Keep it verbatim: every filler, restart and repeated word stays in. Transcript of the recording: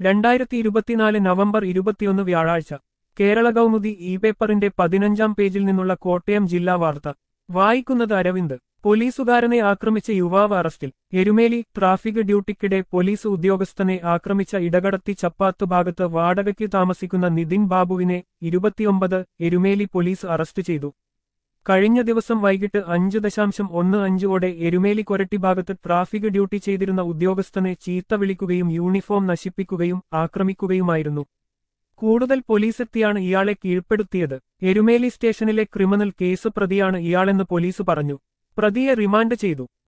രണ്ടായിരത്തി ഇരുപത്തിനാല് നവംബർ ഇരുപത്തിയൊന്ന് വ്യാഴാഴ്ച കേരള കൗമുദി ഇ പേപ്പറിന്റെ പതിനഞ്ചാം പേജിൽ നിന്നുള്ള കോട്ടയം ജില്ലാ വാർത്ത വായിക്കുന്നത് അരവിന്ദ്. പോലീസുകാരനെ ആക്രമിച്ച യുവാവ് അറസ്റ്റിൽ. എരുമേലി ട്രാഫിക് ഡ്യൂട്ടിക്കിടെ പോലീസ് ഉദ്യോഗസ്ഥനെ ആക്രമിച്ച ഇടകടത്തി ചപ്പാത്ത് ഭാഗത്ത് വാടകയ്ക്ക് താമസിക്കുന്ന നിതിൻ ബാബുവിനെ ഇരുപത്തിയൊമ്പത് എരുമേലി പോലീസ് അറസ്റ്റ് ചെയ്തു. കഴിഞ്ഞ ദിവസം വൈകിട്ട് അഞ്ച് ദശാംശം ഒന്ന് അഞ്ചോടെ എരുമേലി കൊരട്ടി ഭാഗത്ത് ട്രാഫിക് ഡ്യൂട്ടി ചെയ്തിരുന്ന ഉദ്യോഗസ്ഥനെ ചീത്ത വിളിക്കുകയും യൂണിഫോം നശിപ്പിക്കുകയും ആക്രമിക്കുകയുമായിരുന്നു. കൂടുതൽ പോലീസെത്തിയാണ് ഇയാളെ കീഴ്പ്പെടുത്തിയത്. എരുമേലി സ്റ്റേഷനിലെ ക്രിമിനൽ കേസ് പ്രതിയാണ് ഇയാളെന്ന് പോലീസ് പറഞ്ഞു. പ്രതിയെ റിമാൻഡ് ചെയ്തു.